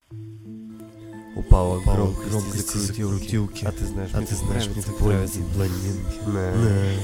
Упала громко закрутил крутилки. А ты знаешь, мне так нравятся блондинки.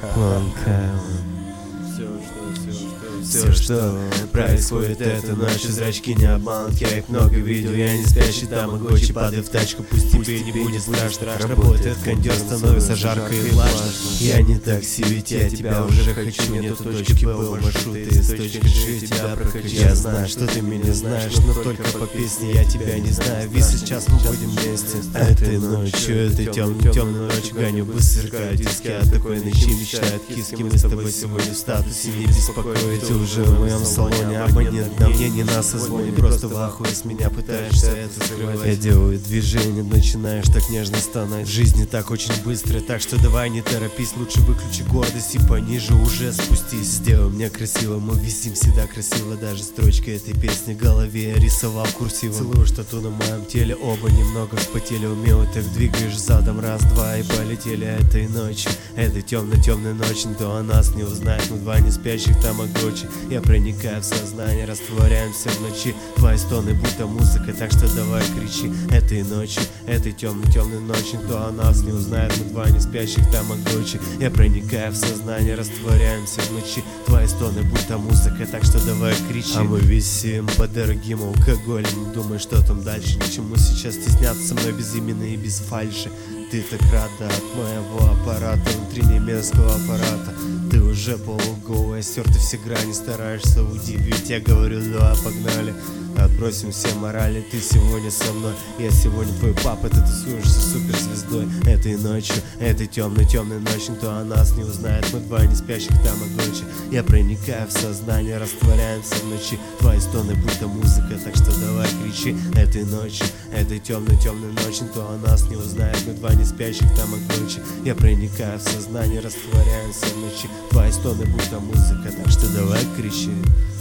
Все, что происходит этой ночью, зрачки не обманут. Я их много видел, я не спящий тамагочи. Падай в тачку, пусть тебе не будет страшно. Работает кондер, становится жарко и влажно. Я не такси, ведь я тебя уже хочу. Нету точки Б у маршрута, из точки G я тебя прокачу. Я знаю, что ты меня знаешь, но только по песне я тебя не знаю. Ведь сейчас мы будем вместе. Этой ночью, этой темной ночью гоню быстро, сверкают диски. От такой ночи мечтают киски. Мы с тобой сегодня в статусе, не беспокоить. Ты уже в моем салоне, абонент на мне не на созвоне. Просто в ахуе с меня пытаешься это скрывать. Я делаю движение, начинаешь так нежно стонать. В жизни так очень быстро, так что давай не торопись. Лучше выключи гордость и пониже уже спустись. Сделай мне красиво, мы висим всегда красиво. Даже строчка этой песни в голове я рисовал курсивом. Целую что-то на моем теле, оба немного вспотели. Умело так двигаешь задом, раз-два и полетели этой ночью. Этой темной ночью, никто о нас не узнает. Мы два не спящих тамагочи. Я проникаю в сознание, растворяемся в ночи. Твои стоны будто музыка, так что давай кричи. Этой ночью, этой темной ночью, никто о нас не узнает. Мы два не спящих тамагочи. Я проникаю в сознание, растворяемся в ночи. Твои стоны будто музыка, так что давай кричи. А мы висим под дорогим алкоголем. Не думай, что там дальше, ничему сейчас стесняться со мной безыменно и без фальши. Ты так рада от моего аппарата, внутри немецкого аппарата. Ты уже полуголая, стерты все грани, стараешься удивить. Я говорю, давай погнали, отбросим все морали. Ты сегодня со мной, я сегодня твой папа. Ты тусуешься суперзвездой этой ночью, этой темной ночью. Никто о нас не узнает, мы два не спящих тамагочи. Я проникаю в сознание, растворяемся в ночи. Твои стоны будто музыка, так что давай кричи. Этой ночью, этой темной ночью, никто о нас не узнает. Мы два не спящих тамагочи. Я проникаю в сознание, растворяемся в ночи. Твои стоны будто музыка, так что давай кричи.